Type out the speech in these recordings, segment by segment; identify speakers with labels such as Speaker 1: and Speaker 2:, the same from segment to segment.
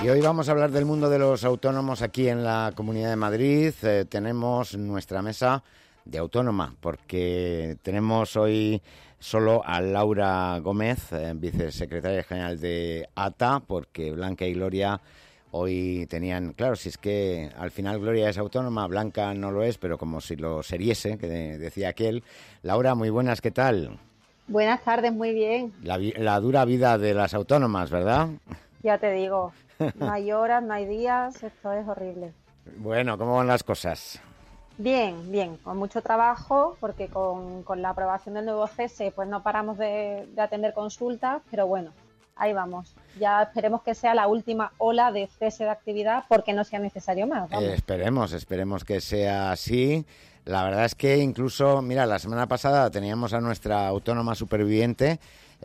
Speaker 1: Y hoy vamos a hablar del mundo de los autónomos aquí en la Comunidad de Madrid. Tenemos nuestra mesa de autónoma, porque tenemos hoy solo a Laura Gómez, vicesecretaria general de ATA, porque Blanca y Gloria hoy tenían... Claro, si es que al final Gloria es autónoma, Blanca no lo es, pero como si lo seriese, que decía aquel. Laura, muy buenas, ¿qué tal?
Speaker 2: Buenas tardes, muy bien.
Speaker 1: La dura vida de las autónomas, ¿verdad?
Speaker 2: Ya te digo, no hay horas, no hay días, esto es horrible.
Speaker 1: Bueno, ¿cómo van las cosas?
Speaker 2: Bien, bien, con mucho trabajo, porque con la aprobación del nuevo cese pues no paramos de atender consultas, pero bueno, ahí vamos. Ya esperemos que sea la última ola de cese de actividad porque no sea necesario más, vamos.
Speaker 1: Esperemos que sea así. La verdad es que incluso, mira, la semana pasada teníamos a nuestra autónoma superviviente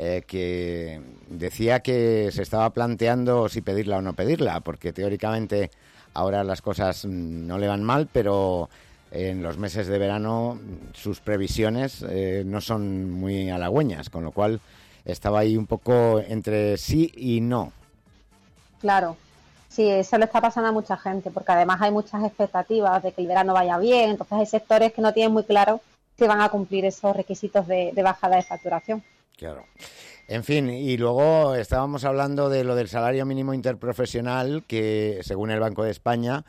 Speaker 1: que decía que se estaba planteando si pedirla o no pedirla, porque teóricamente ahora las cosas no le van mal, pero en los meses de verano sus previsiones no son muy halagüeñas, con lo cual estaba ahí un poco entre sí y no.
Speaker 2: Claro, sí, eso le está pasando a mucha gente, porque además hay muchas expectativas de que el verano vaya bien, entonces hay sectores que no tienen muy claro si van a cumplir esos requisitos de bajada de facturación.
Speaker 1: Claro. En fin, y luego estábamos hablando de lo del salario mínimo interprofesional que, según el Banco de España,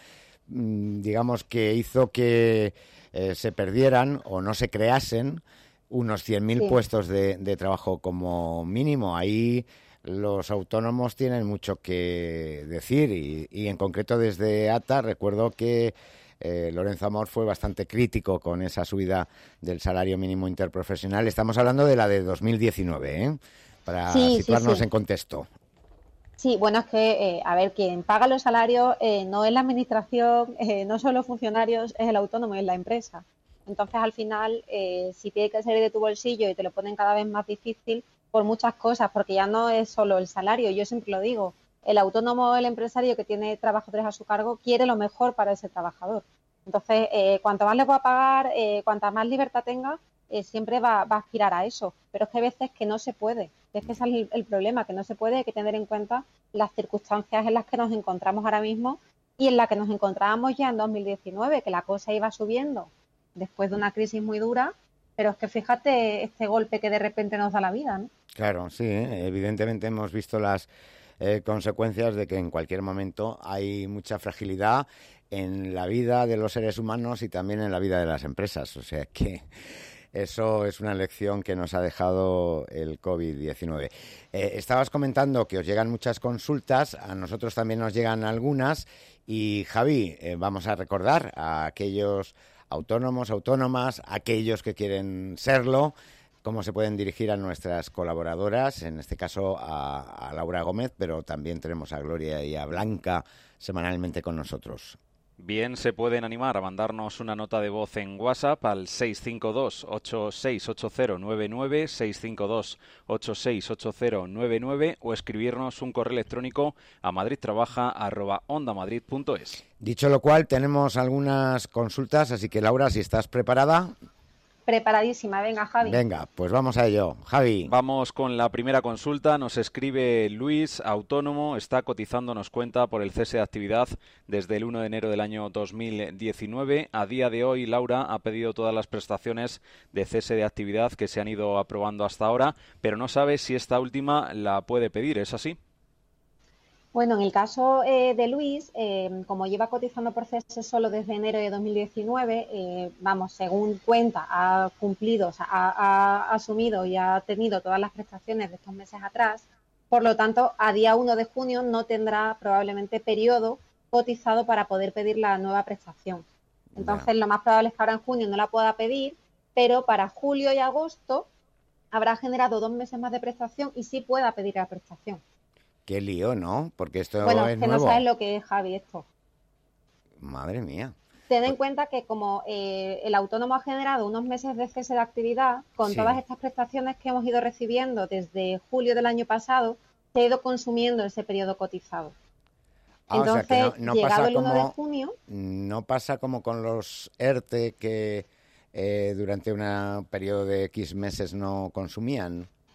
Speaker 1: digamos que hizo que se perdieran o no se creasen unos 100.000 puestos de trabajo como mínimo. Ahí los autónomos tienen mucho que decir y en concreto desde ATA recuerdo que Lorenzo Amor fue bastante crítico con esa subida del salario mínimo interprofesional. Estamos hablando de la de 2019, para situarnos en contexto.
Speaker 2: Sí, bueno, es que, a ver, quien paga los salarios no es la administración, no son los funcionarios, es el autónomo, es la empresa. Entonces, al final, si tiene que salir de tu bolsillo y te lo ponen cada vez más difícil por muchas cosas, porque ya no es solo el salario, yo siempre lo digo, el autónomo, el empresario que tiene trabajadores a su cargo, quiere lo mejor para ese trabajador. Entonces, cuanto más le pueda pagar, cuanta más libertad tenga, siempre va a aspirar a eso. Pero es que hay veces que no se puede. Es que ese es el problema, que no se puede. Hay que tener en cuenta las circunstancias en las que nos encontramos ahora mismo y en las que nos encontrábamos ya en 2019, que la cosa iba subiendo después de una crisis muy dura. Pero es que fíjate este golpe que de repente nos da la vida, ¿no?
Speaker 1: Claro, sí, evidentemente hemos visto las consecuencias de que en cualquier momento hay mucha fragilidad en la vida de los seres humanos y también en la vida de las empresas. O sea que eso es una lección que nos ha dejado el COVID-19. Estabas comentando que os llegan muchas consultas, a nosotros también nos llegan algunas y Javi, vamos a recordar a aquellos autónomos, autónomas, aquellos que quieren serlo, cómo se pueden dirigir a nuestras colaboradoras, en este caso a Laura Gómez, pero también tenemos a Gloria y a Blanca semanalmente con nosotros.
Speaker 3: Bien, se pueden animar a mandarnos una nota de voz en WhatsApp al 652-868099, 652-868099 o escribirnos un correo electrónico a madridtrabaja@ondamadrid.es.
Speaker 1: Dicho lo cual, tenemos algunas consultas, así que Laura, si estás preparada...
Speaker 2: Preparadísima, venga Javi.
Speaker 1: Venga, pues vamos a ello. Javi.
Speaker 3: Vamos con la primera consulta. Nos escribe Luis, autónomo, está cotizando, nos cuenta, por el cese de actividad desde el 1 de enero del año 2019. A día de hoy, Laura ha pedido todas las prestaciones de cese de actividad que se han ido aprobando hasta ahora, pero no sabe si esta última la puede pedir, ¿es así?
Speaker 2: Bueno, en el caso de Luis, como lleva cotizando por cese solo desde enero de 2019, vamos, según cuenta, ha cumplido, o sea, ha asumido y ha tenido todas las prestaciones de estos meses atrás. Por lo tanto, a día 1 de junio no tendrá probablemente periodo cotizado para poder pedir la nueva prestación. Entonces, lo más probable es que ahora en junio no la pueda pedir, pero para julio y agosto habrá generado 2 meses más de prestación y sí pueda pedir la prestación.
Speaker 1: Qué lío, ¿no? Porque esto
Speaker 2: bueno,
Speaker 1: es
Speaker 2: que
Speaker 1: nuevo.
Speaker 2: No sabes lo que es, Javi, esto.
Speaker 1: Madre mía.
Speaker 2: Ten en cuenta que como el autónomo ha generado unos meses de cese de actividad, con todas estas prestaciones que hemos ido recibiendo desde julio del año pasado, se ha ido consumiendo ese periodo cotizado. Entonces,
Speaker 1: o sea que no
Speaker 2: llegado
Speaker 1: pasa
Speaker 2: el 1 de junio...
Speaker 1: No pasa como con los ERTE que durante un periodo de X meses no consumían.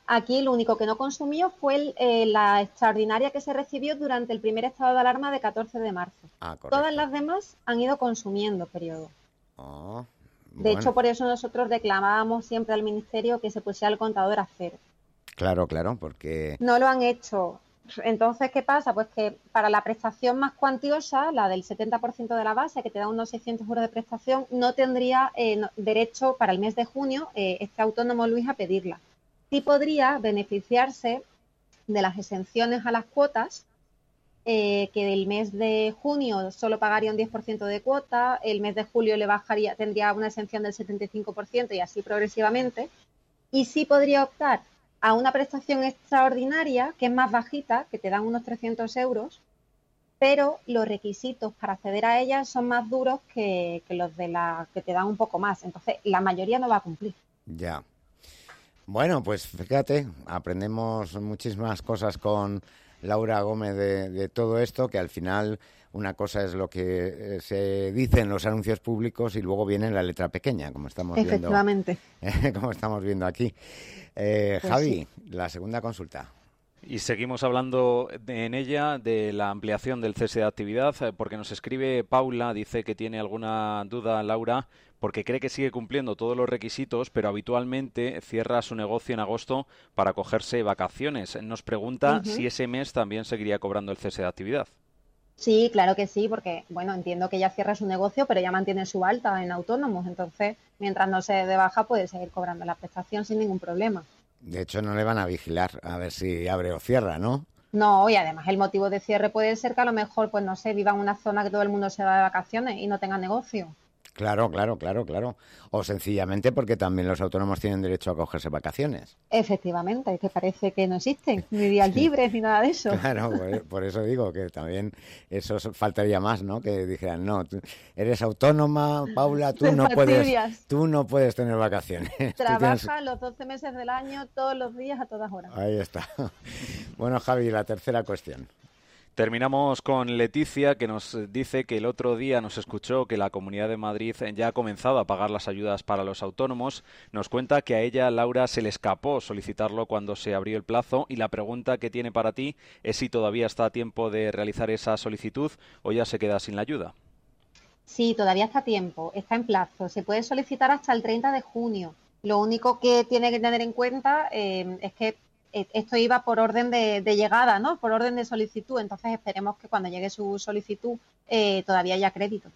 Speaker 2: Aquí lo único que no consumió fue la extraordinaria que se recibió durante el primer estado de alarma de 14 de marzo.
Speaker 1: Correcto.
Speaker 2: Todas las demás han ido consumiendo periodo.
Speaker 1: Bueno.
Speaker 2: De hecho, por eso nosotros reclamábamos siempre al Ministerio que se pusiera el contador a cero.
Speaker 1: Claro, porque...
Speaker 2: No lo han hecho. Entonces, ¿qué pasa? Pues que para la prestación más cuantiosa, la del 70% de la base, que te da unos 600 euros de prestación, no tendría derecho para el mes de junio este autónomo Luis a pedirla. Sí podría beneficiarse de las exenciones a las cuotas, que del mes de junio solo pagaría un 10% de cuota, el mes de julio tendría una exención del 75% y así progresivamente, y sí podría optar a una prestación extraordinaria que es más bajita, que te dan unos 300 euros, pero los requisitos para acceder a ella son más duros que los de la que te dan un poco más, entonces la mayoría no va a cumplir.
Speaker 1: Ya. Bueno, pues fíjate, aprendemos muchísimas cosas con Laura Gómez de todo esto, que al final una cosa es lo que se dice en los anuncios públicos y luego viene la letra pequeña, como estamos
Speaker 2: Efectivamente.
Speaker 1: como estamos viendo aquí.
Speaker 2: Pues
Speaker 1: Javi,
Speaker 2: sí.
Speaker 1: la segunda consulta.
Speaker 3: Y seguimos hablando en ella de la ampliación del cese de actividad, porque nos escribe Paula, dice que tiene alguna duda, Laura, porque cree que sigue cumpliendo todos los requisitos, pero habitualmente cierra su negocio en agosto para cogerse vacaciones. Nos pregunta si ese mes también seguiría cobrando el cese de actividad.
Speaker 2: Sí, claro que sí, porque, bueno, entiendo que ella cierra su negocio, pero ella mantiene su alta en autónomos, entonces, mientras no se dé de baja, puede seguir cobrando la prestación sin ningún problema.
Speaker 1: De hecho, no le van a vigilar a ver si abre o cierra, ¿no?
Speaker 2: No, y además el motivo de cierre puede ser que a lo mejor, pues no sé, viva en una zona que todo el mundo se va de vacaciones y no tenga negocio.
Speaker 1: Claro. O sencillamente porque también los autónomos tienen derecho a cogerse vacaciones.
Speaker 2: Efectivamente, que parece que no existen ni días libres ni nada de eso.
Speaker 1: Claro, por eso digo que también eso faltaría más, ¿no? Que dijeran, no, tú eres autónoma, Paula, tú no puedes tener vacaciones.
Speaker 2: Trabaja los 12 meses del año, todos los días, a todas horas.
Speaker 1: Ahí está. Bueno, Javi, la tercera cuestión.
Speaker 3: Terminamos con Leticia, que nos dice que el otro día nos escuchó que la Comunidad de Madrid ya ha comenzado a pagar las ayudas para los autónomos. Nos cuenta que a ella, Laura, se le escapó solicitarlo cuando se abrió el plazo y la pregunta que tiene para ti es si todavía está a tiempo de realizar esa solicitud o ya se queda sin la ayuda.
Speaker 2: Sí, todavía está a tiempo, está en plazo. Se puede solicitar hasta el 30 de junio. Lo único que tiene que tener en cuenta es que esto iba por orden de llegada, ¿no? Por orden de solicitud. Entonces esperemos que cuando llegue su solicitud todavía haya crédito.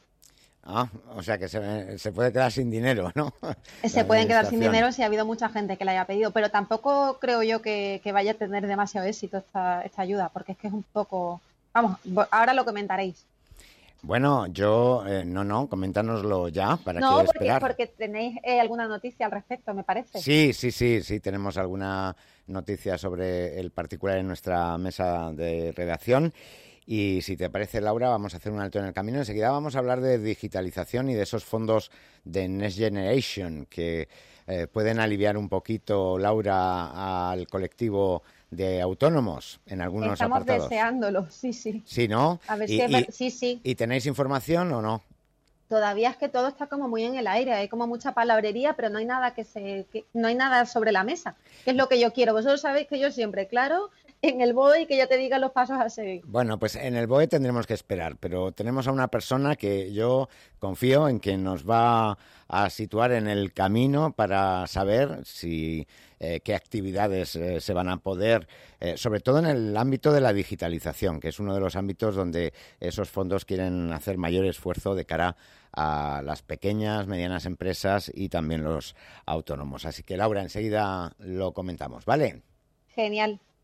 Speaker 1: O sea que se puede quedar sin dinero, ¿no?
Speaker 2: Se pueden quedar sin dinero si ha habido mucha gente que la haya pedido, pero tampoco creo yo que vaya a tener demasiado éxito esta ayuda, porque es que es un poco... Vamos, ahora lo comentaréis.
Speaker 1: Bueno, yo... coméntanoslo ya, ¿para qué esperar?
Speaker 2: Porque tenéis alguna noticia al respecto, me parece.
Speaker 1: Sí, tenemos alguna noticia sobre el particular en nuestra mesa de redacción. Y si te parece, Laura, vamos a hacer un alto en el camino. Enseguida vamos a hablar de digitalización y de esos fondos de Next Generation que pueden aliviar un poquito, Laura, al colectivo de autónomos en algunos apartados.
Speaker 2: Estamos deseándolo, sí.
Speaker 1: Sí, ¿no?
Speaker 2: A ver sí.
Speaker 1: ¿Y tenéis información o no?
Speaker 2: Todavía es que todo está como muy en el aire, hay como mucha palabrería, pero no hay nada no hay nada sobre la mesa, que es lo que yo quiero. Vosotros sabéis que yo siempre, claro, en el BOE y que ya te diga los pasos a seguir.
Speaker 1: Bueno, pues en el BOE tendremos que esperar, pero tenemos a una persona que yo confío en que nos va a situar en el camino para saber si qué actividades se van a poder, sobre todo en el ámbito de la digitalización, que es uno de los ámbitos donde esos fondos quieren hacer mayor esfuerzo de cara a las pequeñas, medianas empresas y también los autónomos. Así que, Laura, enseguida lo comentamos, ¿vale?
Speaker 2: Genial.